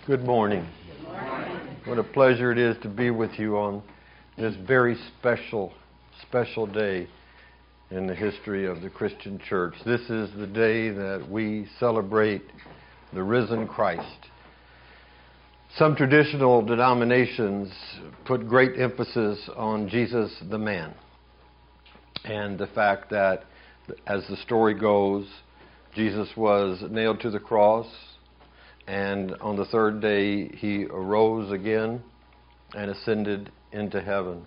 Good morning. Good morning. What a pleasure it is to be with you on this very special day in the history of the Christian church. This is the day that we celebrate the risen Christ. Some traditional denominations put great emphasis on Jesus the man, and the fact that, as the story goes, Jesus was nailed to the cross, and on the third day he arose again and ascended into heaven.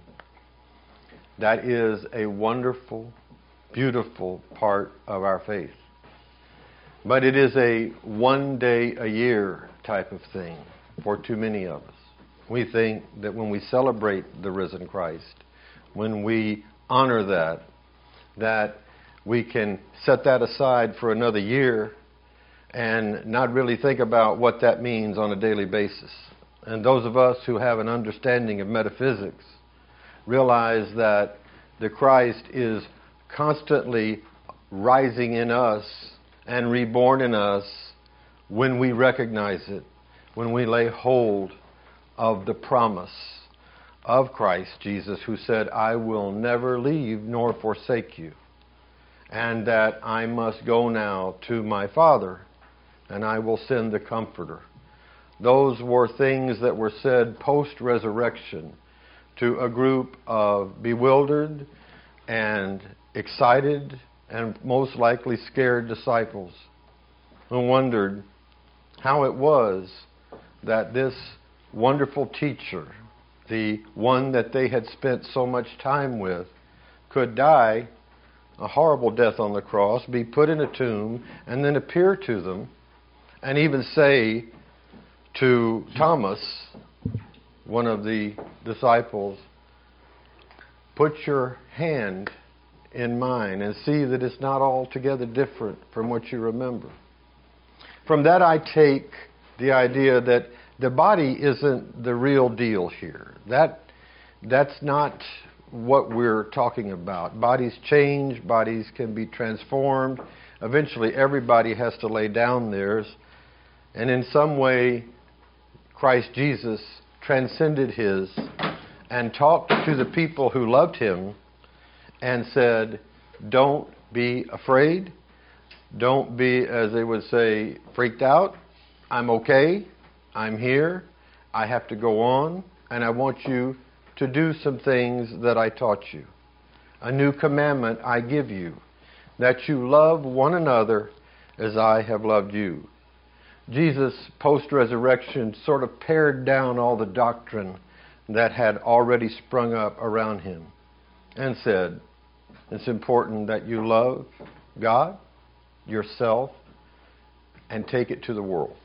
That is a wonderful, beautiful part of our faith. But it is a one day a year type of thing for too many of us. We think that when we celebrate the risen Christ, when we honor that we can set that aside for another year and not really think about what that means on a daily basis. And those of us who have an understanding of metaphysics realize that the Christ is constantly rising in us and reborn in us when we recognize it, when we lay hold of the promise of Christ Jesus, who said, "I will never leave nor forsake you," and that I must go now to my Father, and I will send the Comforter. Those were things that were said post-resurrection to a group of bewildered and excited and most likely scared disciples who wondered how it was that this wonderful teacher, the one that they had spent so much time with, could die a horrible death on the cross, be put in a tomb, and then appear to them, and even say to Thomas, one of the disciples, "Put your hand in mine and see that it's not altogether different from what you remember." From that I take the idea that the body isn't the real deal here. That's not what we're talking about. Bodies change, bodies can be transformed. Eventually everybody has to lay down theirs. And in some way, Christ Jesus transcended his and talked to the people who loved him and said, "Don't be afraid. Don't be," as they would say, "freaked out. I'm okay. I'm here. I have to go on. And I want you to do some things that I taught you. A new commandment I give you, that you love one another as I have loved you." Jesus, post-resurrection, sort of pared down all the doctrine that had already sprung up around him and said, it's important that you love God, yourself, and take it to the world.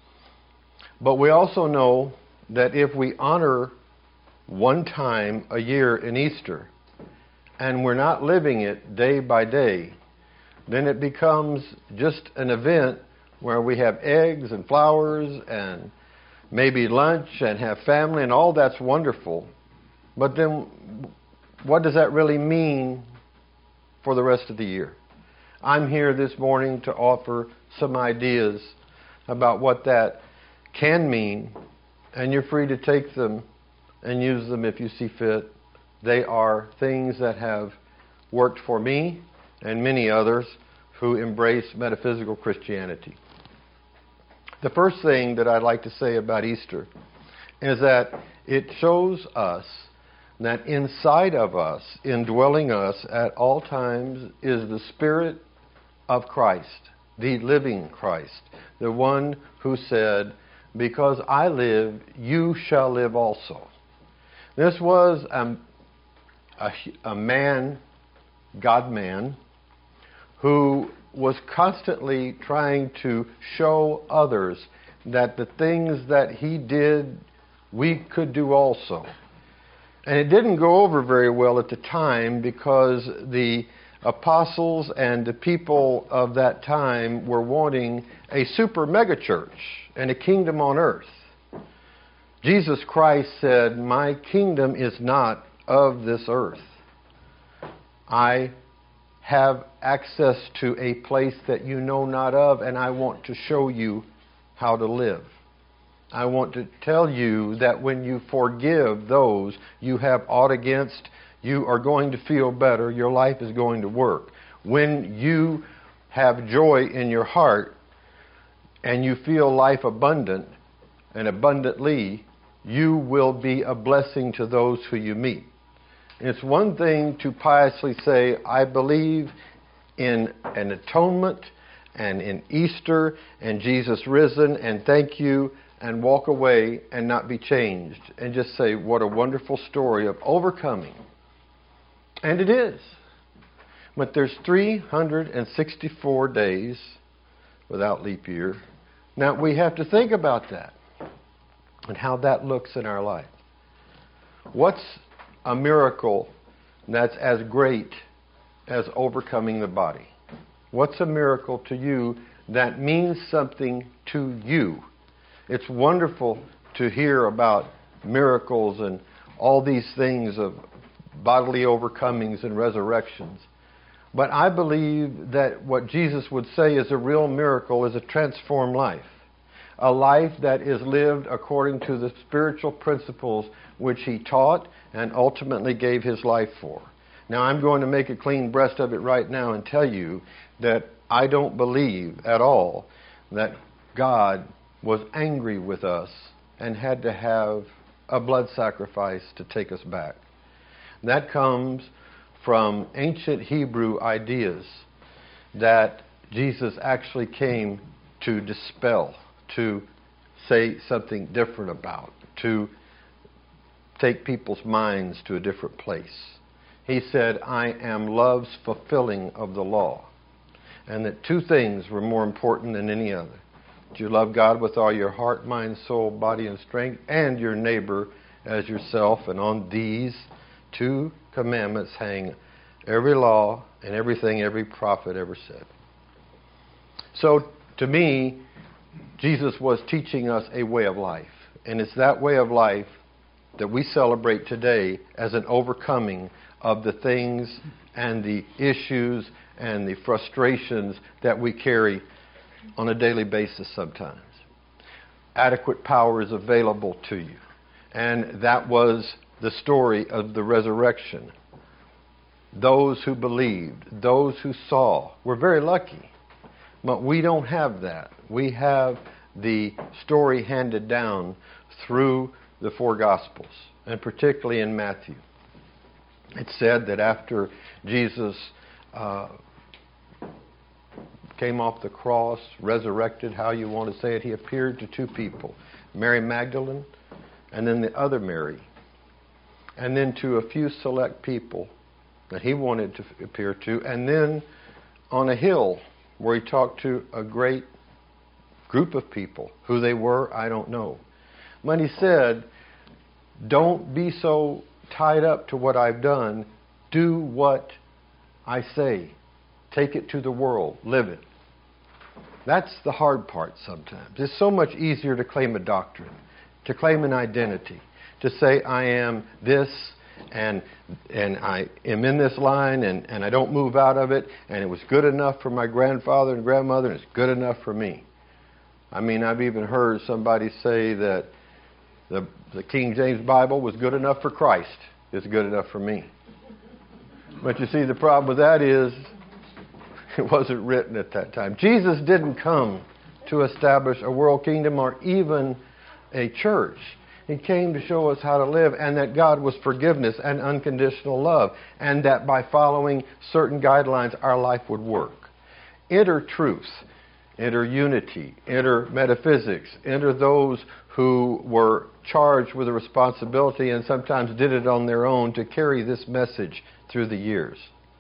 But we also know that if we honor one time a year in Easter, and we're not living it day by day, then it becomes just an event where we have eggs and flowers and maybe lunch and have family, and all that's wonderful. But then what does that really mean for the rest of the year? I'm here this morning to offer some ideas about what that can mean, and you're free to take them and use them if you see fit. They are things that have worked for me and many others who embrace metaphysical Christianity. The first thing that I'd like to say about Easter is that it shows us that inside of us, indwelling us at all times, is the Spirit of Christ, the living Christ, the one who said, "Because I live, you shall live also." This was a man, God-man, who was constantly trying to show others that the things that he did, we could do also. And it didn't go over very well at the time because the apostles and the people of that time were wanting a super mega church and a kingdom on earth. Jesus Christ said, "My kingdom is not of this earth. I have access to a place that you know not of, and I want to show you how to live." I want to tell you that when you forgive those you have aught against, you are going to feel better. Your life is going to work. When you have joy in your heart and you feel life abundant and abundantly, you will be a blessing to those who you meet. It's one thing to piously say, I believe in an atonement and in Easter and Jesus risen and thank you, and walk away and not be changed and just say, what a wonderful story of overcoming. And it is. But there's 364 days without leap year. Now we have to think about that and how that looks in our life. What's a miracle that's as great as overcoming the body? What's a miracle to you that means something to you? It's wonderful to hear about miracles and all these things of bodily overcomings and resurrections. But I believe that what Jesus would say is a real miracle is a transformed life. A life that is lived according to the spiritual principles which he taught and ultimately gave his life for. Now I'm going to make a clean breast of it right now and tell you that I don't believe at all that God was angry with us and had to have a blood sacrifice to take us back. That comes from ancient Hebrew ideas that Jesus actually came to dispel, to say something different about, to take people's minds to a different place. He said, I am love's fulfilling of the law. And that two things were more important than any other. That you love God with all your heart, mind, soul, body, and strength, and your neighbor as yourself. And on these two commandments hang every law and everything every prophet ever said. So, to me, Jesus was teaching us a way of life. And it's that way of life that we celebrate today as an overcoming of the things and the issues and the frustrations that we carry on a daily basis sometimes. Adequate power is available to you. And that was the story of the resurrection. Those who believed, those who saw, were very lucky. But we don't have that. We have the story handed down through the four Gospels, and particularly in Matthew. It's said that after Jesus came off the cross, resurrected, how you want to say it, he appeared to two people, Mary Magdalene and then the other Mary, and then to a few select people that he wanted to appear to, and then on a hill where he talked to a great group of people. Who they were, I don't know. But he said, don't be so tied up to what I've done. Do what I say. Take it to the world. Live it. That's the hard part sometimes. It's so much easier to claim a doctrine, to claim an identity, to say I am this and I am in this line and I don't move out of it, and it was good enough for my grandfather and grandmother and it's good enough for me. I mean, I've even heard somebody say that the King James Bible was good enough for Christ. It's good enough for me. But you see, the problem with that is it wasn't written at that time. Jesus didn't come to establish a world kingdom or even a church. He came to show us how to live, and that God was forgiveness and unconditional love, and that by following certain guidelines our life would work. Enter truth, enter unity, enter metaphysics, enter those who were charged with a responsibility and sometimes did it on their own to carry this message through the years.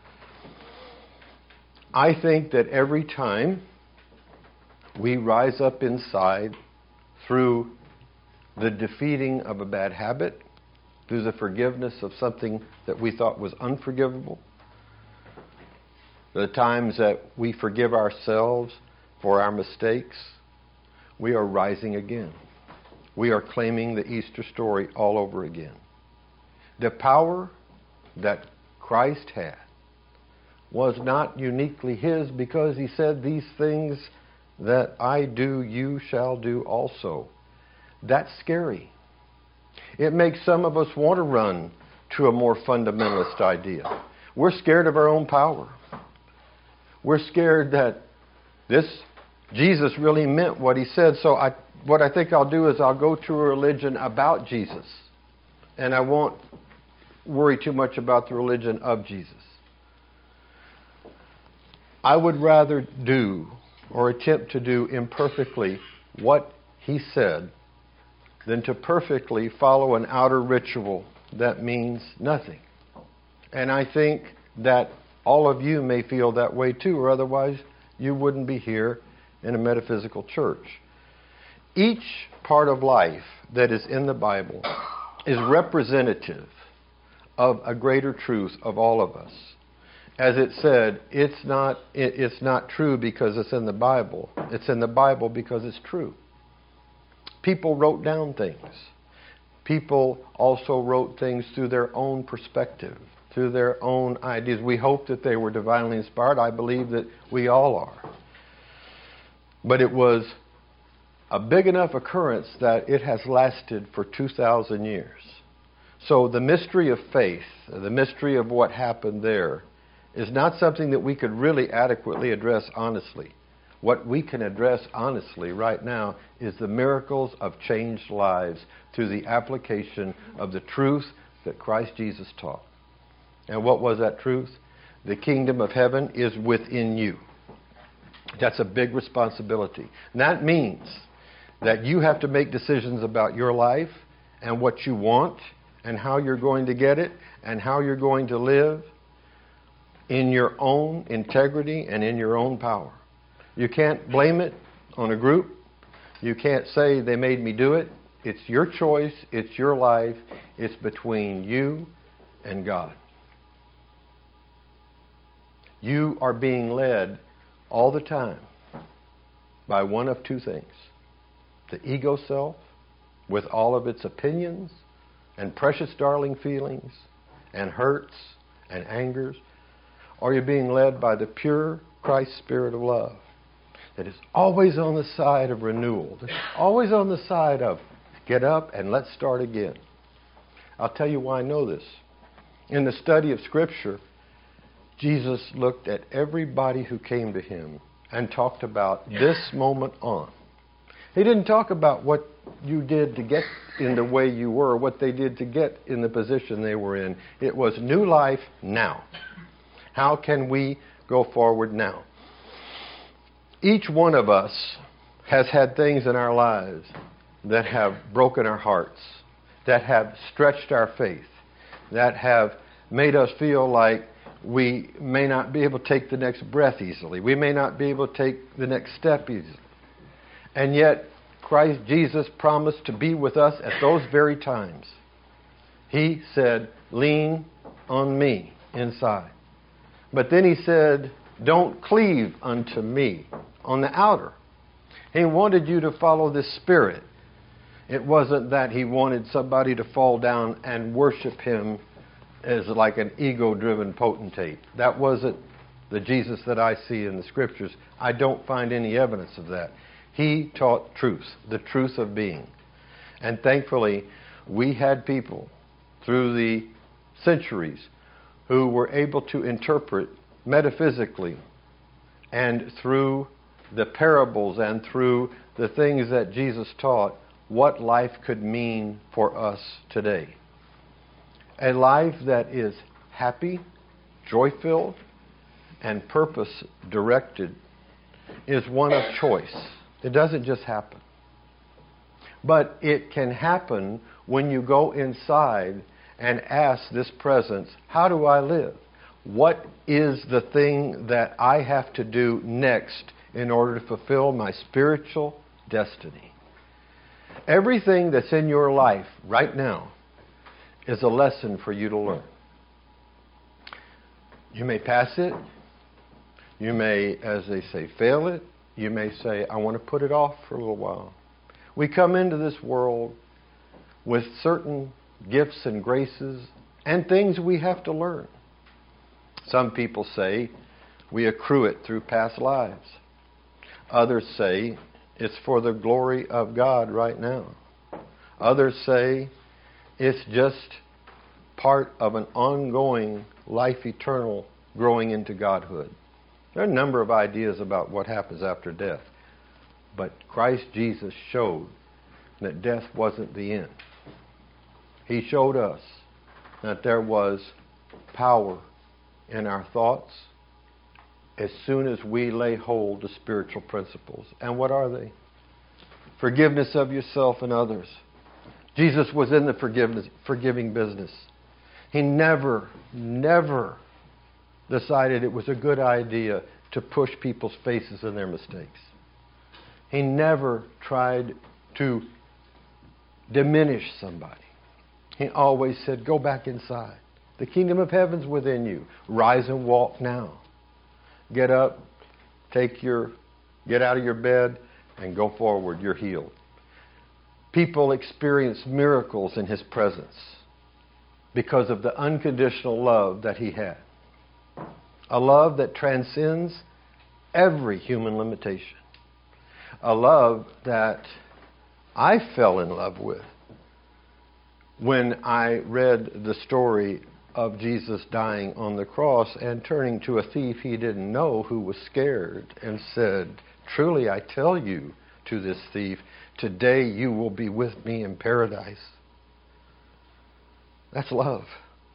I think that every time we rise up inside through the defeating of a bad habit, through the forgiveness of something that we thought was unforgivable, the times that we forgive ourselves for our mistakes, we are rising again. We are claiming the Easter story all over again. The power that Christ had was not uniquely his, because he said, these things that I do, you shall do also. That's scary. It makes some of us want to run to a more fundamentalist idea. We're scared of our own power. We're scared that this Jesus really meant what he said. So what I think I'll do is I'll go to a religion about Jesus. And I won't worry too much about the religion of Jesus. I would rather do or attempt to do imperfectly what he said than to perfectly follow an outer ritual that means nothing. And I think that all of you may feel that way too, or otherwise you wouldn't be here in a metaphysical church. Each part of life that is in the Bible is representative of a greater truth of all of us. As it said, it's not true because it's in the Bible. It's in the Bible because it's true. People wrote down things. People also wrote things through their own perspective, through their own ideas. We hope that they were divinely inspired. I believe that we all are. But it was a big enough occurrence that it has lasted for 2,000 years. So the mystery of faith, the mystery of what happened there, is not something that we could really adequately address honestly. What we can address honestly right now is the miracles of changed lives through the application of the truth that Christ Jesus taught. And what was that truth? The kingdom of heaven is within you. That's a big responsibility. And that means that you have to make decisions about your life and what you want and how you're going to get it and how you're going to live in your own integrity and in your own power. You can't blame it on a group. You can't say they made me do it. It's your choice. It's your life. It's between you and God. You are being led all the time by one of two things. The ego self with all of its opinions and precious darling feelings and hurts and angers, or you're being led by the pure Christ Spirit of love that is always on the side of renewal, that's always on the side of get up and let's start again. I'll tell you why I know this. In the study of Scripture, Jesus looked at everybody who came to him and talked about this moment on. He didn't talk about what you did to get in the way you were, what they did to get in the position they were in. It was new life now. How can we go forward now? Each one of us has had things in our lives that have broken our hearts, that have stretched our faith, that have made us feel like we may not be able to take the next breath easily. We may not be able to take the next step easily. And yet, Christ Jesus promised to be with us at those very times. He said, lean on me inside. But then he said, don't cleave unto me on the outer. He wanted you to follow this Spirit. It wasn't that he wanted somebody to fall down and worship him as like an ego-driven potentate. That wasn't the Jesus that I see in the Scriptures. I don't find any evidence of that. He taught truth, the truth of being. And thankfully, we had people through the centuries who were able to interpret metaphysically and through the parables and through the things that Jesus taught what life could mean for us today. A life that is happy, joy-filled, and purpose-directed is one of choice. It doesn't just happen. But it can happen when you go inside and ask this presence, how do I live? What is the thing that I have to do next in order to fulfill my spiritual destiny? Everything that's in your life right now is a lesson for you to learn. You may pass it. You may, as they say, fail it. You may say, I want to put it off for a little while. We come into this world with certain gifts and graces and things we have to learn. Some people say we accrue it through past lives. Others say it's for the glory of God right now. Others say it's just part of an ongoing life eternal growing into godhood. There are a number of ideas about what happens after death. But Christ Jesus showed that death wasn't the end. He showed us that there was power in our thoughts as soon as we lay hold of spiritual principles. And what are they? Forgiveness of yourself and others. Jesus was in the forgiving business. He never decided it was a good idea to push people's faces in their mistakes. He never tried to diminish somebody. He always said, go back inside. The kingdom of heaven's within you. Rise and walk now. Get up, get out of your bed, and go forward. You're healed. People experience miracles in His presence because of the unconditional love that He had. A love that transcends every human limitation. A love that I fell in love with when I read the story of Jesus dying on the cross and turning to a thief he didn't know who was scared and said, truly I tell you to this thief, today you will be with me in paradise. That's love.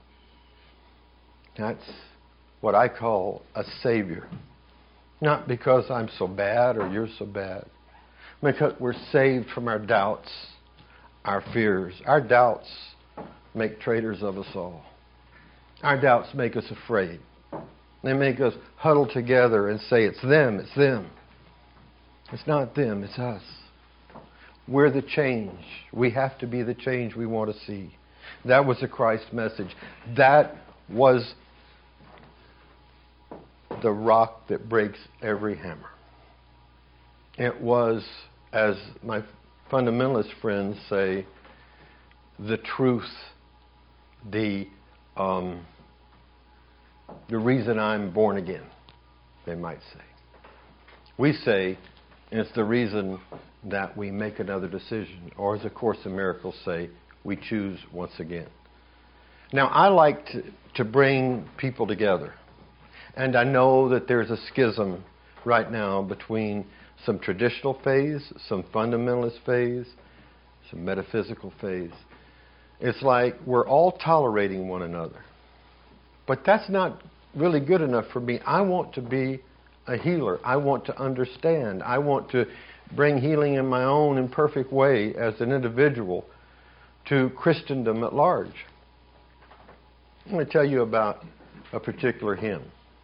That's what I call a Savior. Not because I'm so bad or you're so bad. Because we're saved from our doubts, our fears. Our doubts make traitors of us all. Our doubts make us afraid. They make us huddle together and say, it's them, it's them. It's not them, it's us. We're the change. We have to be the change we want to see. That was the Christ message. That was the rock that breaks every hammer. It was, as my fundamentalist friends say, the truth, the reason I'm born again, they might say. We say it's the reason that we make another decision, or as the Course in Miracles say, we choose once again. Now, I like to bring people together. And I know that there's a schism right now between some traditional phase, some fundamentalist phase, some metaphysical phase. It's like we're all tolerating one another. But that's not really good enough for me. I want to be a healer. I want to understand. I want to bring healing in my own imperfect way as an individual to Christendom at large. I'm going to tell you about a particular hymn.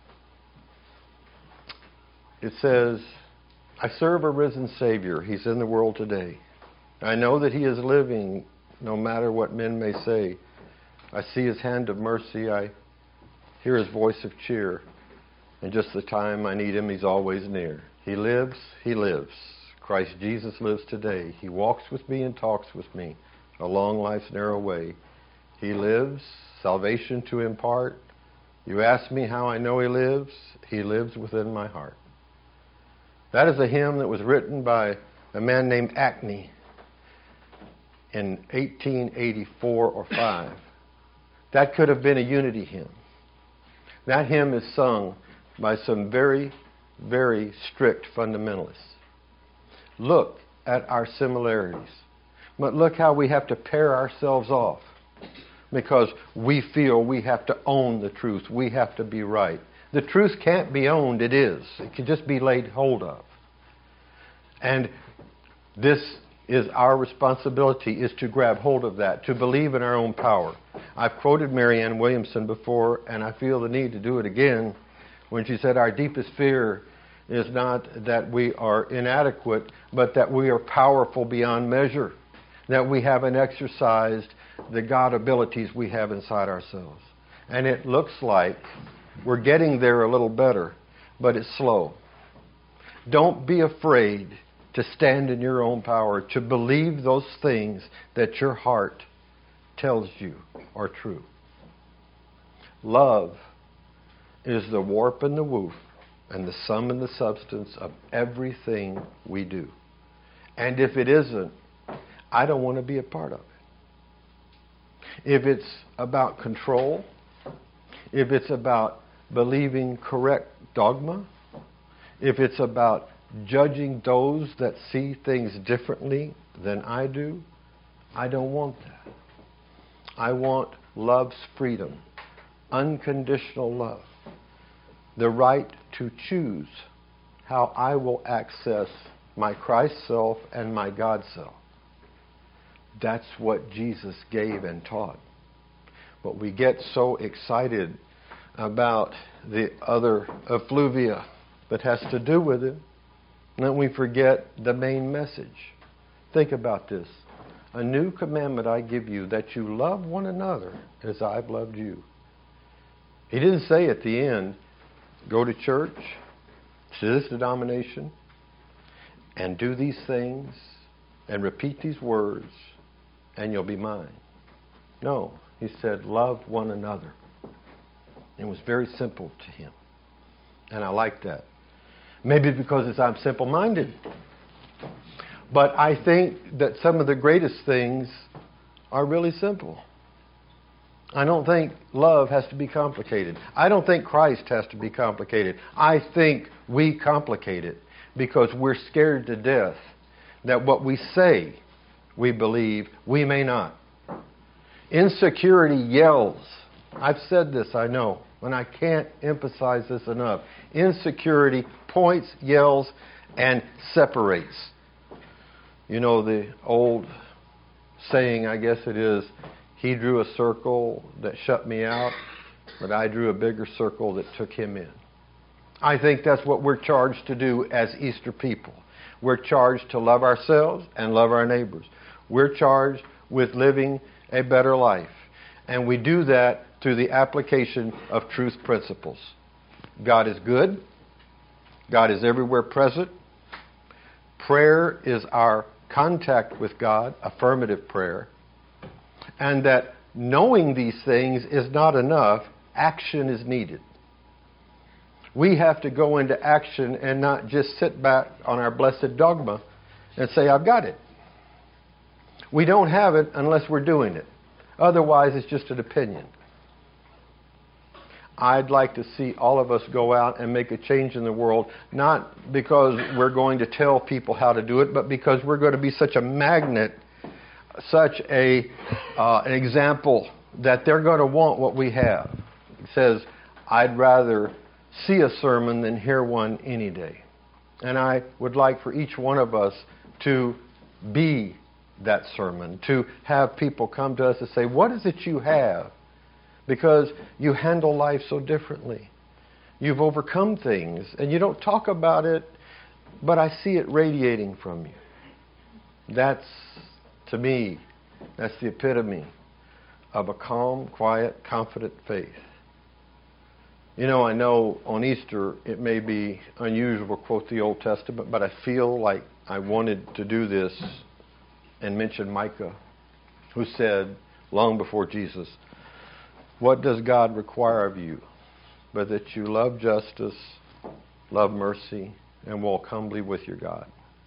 It says, I serve a risen Savior. He's in the world today. I know that He is living no matter what men may say. I see His hand of mercy. I hear His voice of cheer. And just the time I need Him, He's always near. He lives, He lives. Christ Jesus lives today. He walks with me and talks with me along life's narrow way. He lives, salvation to impart. You ask me how I know He lives. He lives within my heart. That is a hymn that was written by a man named Acne in 1884 or 5. That could have been a unity hymn. That hymn is sung by some very, very strict fundamentalists. Look at our similarities. But look how we have to pair ourselves off because we feel we have to own the truth. We have to be right. The truth can't be owned, it is. It can just be laid hold of. And this is our responsibility, is to grab hold of that, to believe in our own power. I've quoted Marianne Williamson before, and I feel the need to do it again, when she said our deepest fear is not that we are inadequate, but that we are powerful beyond measure, that we haven't exercised the God abilities we have inside ourselves. And it looks like we're getting there a little better, but it's slow. Don't be afraid to stand in your own power, to believe those things that your heart tells you are true. Love is the warp and the woof and the sum and the substance of everything we do. And if it isn't, I don't want to be a part of it. If it's about control, if it's about believing correct dogma, if it's about judging those that see things differently than I do, I don't want that. I want love's freedom, unconditional love, the right to choose how I will access my Christ self and my God self. That's what Jesus gave and taught. But we get so excited about the other effluvia that has to do with it, and then we forget the main message. Think about this. A new commandment I give you, that you love one another as I've loved you. He didn't say at the end, go to church, to this denomination, and do these things, and repeat these words, and you'll be mine. No, he said, love one another. It was very simple to him. And I like that. Maybe because I'm simple-minded. But I think that some of the greatest things are really simple. I don't think love has to be complicated. I don't think Christ has to be complicated. I think we complicate it because we're scared to death that what we say we believe, we may not. Insecurity yells. I've said this, I know, and I can't emphasize this enough. Insecurity points, yells, and separates. You know the old saying, I guess it is, he drew a circle that shut me out, but I drew a bigger circle that took him in. I think that's what we're charged to do as Easter people. We're charged to love ourselves and love our neighbors. We're charged with living a better life. And we do that through the application of truth principles. God is good. God is everywhere present. Prayer is our contact with God, affirmative prayer. And that knowing these things is not enough. Action is needed. We have to go into action and not just sit back on our blessed dogma and say, I've got it. We don't have it unless we're doing it. Otherwise, it's just an opinion. I'd like to see all of us go out and make a change in the world, not because we're going to tell people how to do it, but because we're going to be such a magnet, such an example that they're going to want what we have. It says, I'd rather see a sermon than hear one any day. And I would like for each one of us to be that sermon, to have people come to us and say, what is it you have? Because you handle life so differently. You've overcome things, and you don't talk about it, but I see it radiating from you. That's, to me, that's the epitome of a calm, quiet, confident faith. You know, I know on Easter it may be unusual to quote the Old Testament, but I feel like I wanted to do this and mention Micah, who said, long before Jesus, what does God require of you but that you love justice, love mercy, and walk humbly with your God?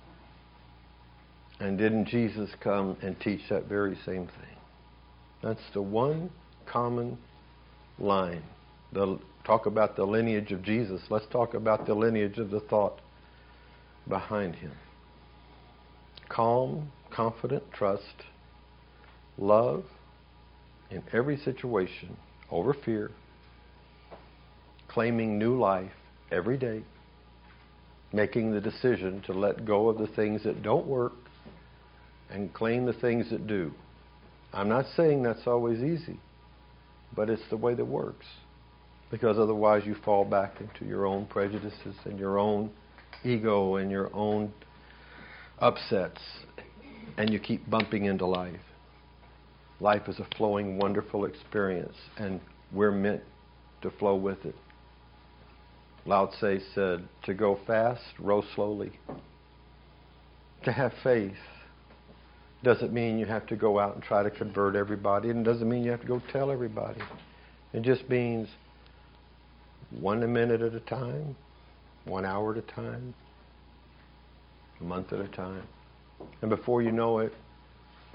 And didn't Jesus come and teach that very same thing? That's the one common line. Talk about the lineage of Jesus. Let's talk about the lineage of the thought behind him. Calm, confident trust, love in every situation over fear, claiming new life every day, making the decision to let go of the things that don't work and claim the things that do. I'm not saying that's always easy, but it's the way that works. Because otherwise you fall back into your own prejudices and your own ego and your own upsets, and you keep bumping into life. Life is a flowing, wonderful experience, and we're meant to flow with it. Lao Tse said, to go fast, row slowly. To have faith doesn't mean you have to go out and try to convert everybody, and it doesn't mean you have to go tell everybody. It just means 1 minute at a time, 1 hour at a time, a month at a time. And before you know it,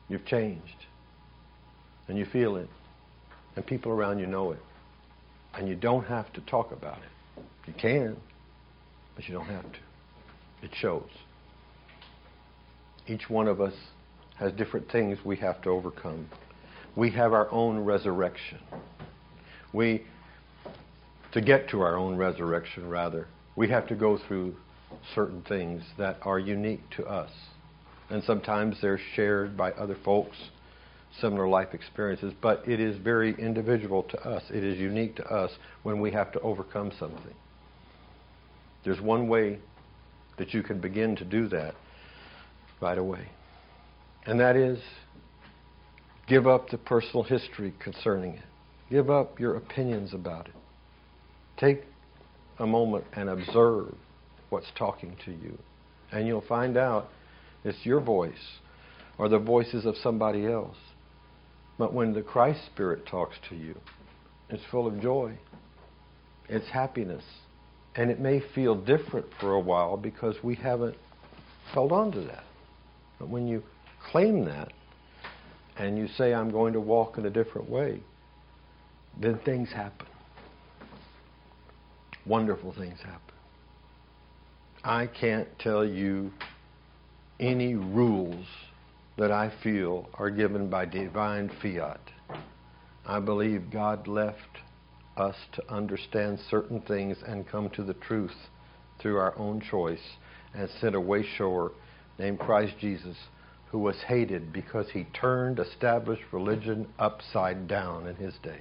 You've changed. And you feel it. And people around you know it. And you don't have to talk about it. You can, but you don't have to. It shows. Each one of us has different things we have to overcome. We have our own resurrection. To get to our own resurrection, rather, we have to go through certain things that are unique to us. And sometimes they're shared by other folks, similar life experiences, but it is very individual to us. It is unique to us when we have to overcome something. There's one way that you can begin to do that right away. And that is, give up the personal history concerning it. Give up your opinions about it. Take a moment and observe what's talking to you. And you'll find out it's your voice or the voices of somebody else. But when the Christ Spirit talks to you, it's full of joy. It's happiness. And it may feel different for a while because we haven't held on to that. But when you claim that and you say, I'm going to walk in a different way, then things happen. Wonderful things happen. I can't tell you any rules that I feel are given by divine fiat. I believe God left us to understand certain things and come to the truth through our own choice, and sent a way-shower named Christ Jesus, who was hated because he turned established religion upside down in his day.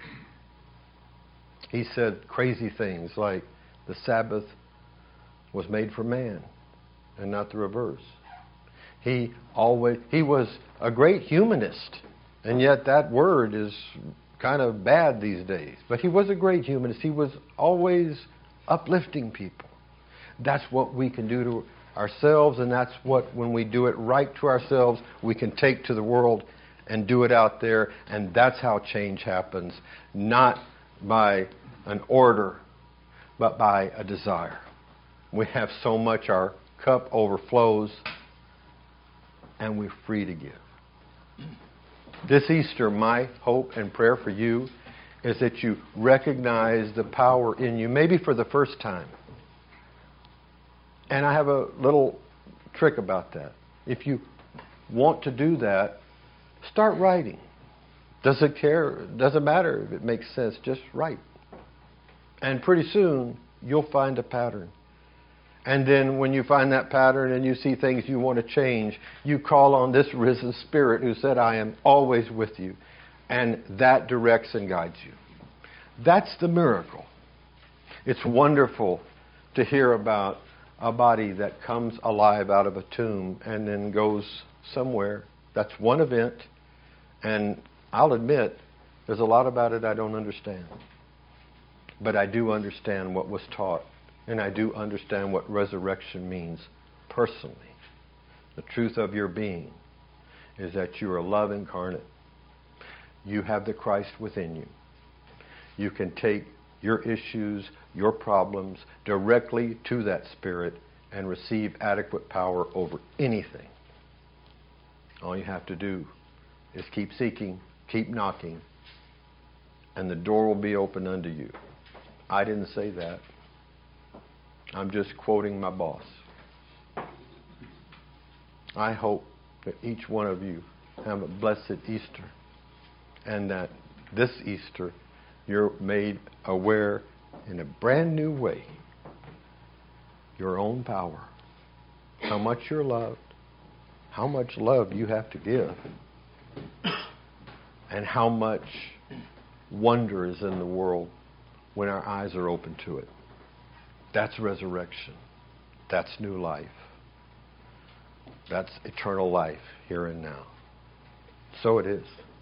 He said crazy things like the Sabbath was made for man and not the reverse. He was a great humanist, and yet that word is kind of bad these days. But he was a great humanist. He was always uplifting people. That's what we can do to ourselves, and that's what, when we do it right to ourselves, we can take to the world and do it out there, and that's how change happens, not by an order, but by a desire. We have so much, our cup overflows, and we're free to give. This Easter, my hope and prayer for you is that you recognize the power in you, maybe for the first time. And I have a little trick about that. If you want to do that, start writing. Doesn't matter if it makes sense, just write. And pretty soon, you'll find a pattern. And then when you find that pattern and you see things you want to change, you call on this risen Spirit who said, I am always with you. And that directs and guides you. That's the miracle. It's wonderful to hear about a body that comes alive out of a tomb and then goes somewhere. That's one event. And I'll admit, there's a lot about it I don't understand. But I do understand what was taught. And I do understand what resurrection means personally. The truth of your being is that you are love incarnate. You have the Christ within you. You can take your issues, your problems, directly to that Spirit and receive adequate power over anything. All you have to do is keep seeking, keep knocking, and the door will be open unto you. I didn't say that. I'm just quoting my boss. I hope that each one of you have a blessed Easter, and that this Easter you're made aware in a brand new way your own power, how much you're loved, how much love you have to give, and how much wonder is in the world when our eyes are open to it. That's resurrection. That's new life. That's eternal life here and now. So it is.